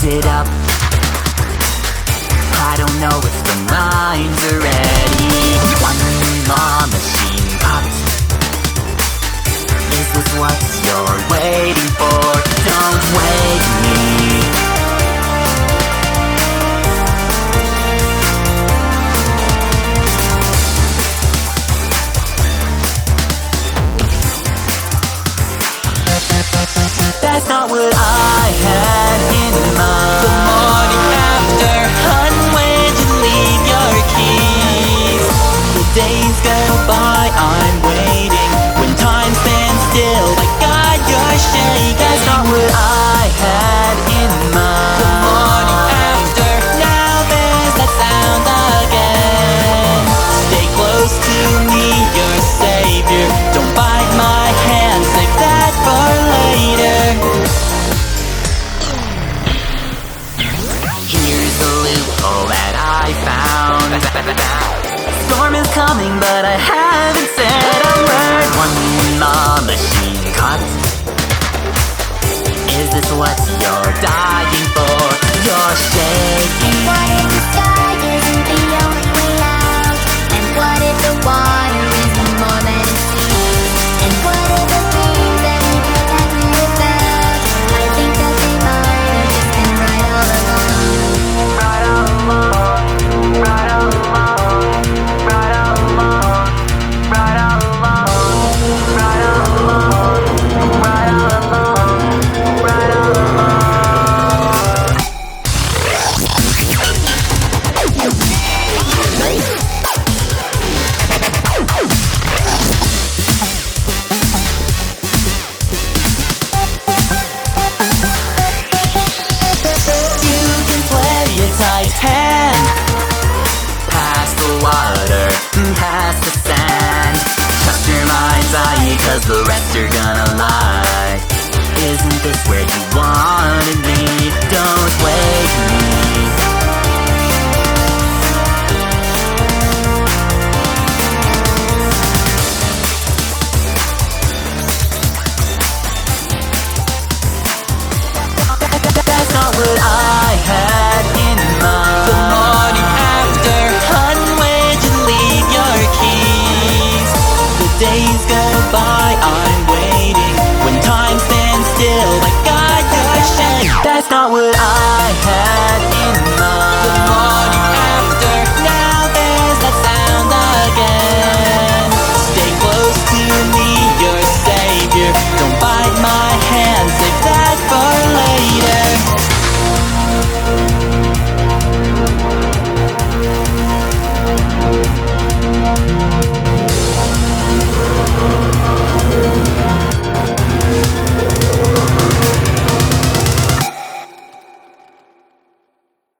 picked it up. I don't know if the lines are ready. One more machine cut. Is this what you're waiting for? Don't wake me. That's not what I had in mind. The morning after, hun, where'd you leave your keys? The days go by, I'm waiting. When time stands still, my God, you're shaking. That's not what I had in mind. The morning after, now there's that sound again. Stay close to me, your savior. Don't bite my hand, save that for later. Here's the loophole that I found. Storm is coming, but I haven't said a word. One more machine cut. Is this what you're dying for? You're shaking. What if the sky isn't the only way out? And what if the water isn't more than it seems? And what if the things that we pretend we without? I think that they might have just been right all along. Right all along, right all along, right all along, right all along, right all along, right all along, right all along. You can play a tight hand. Pass the water, pass the sand. Trust your mind's eye, cause the rest are gonna lie. Isn't this where you wanted me? Don't wake me. That's not what I had in mind. The morning after, hun, where'd you leave your keys? The days go by, I'm waiting. When time stands still, my God, you're shaking. That's not what I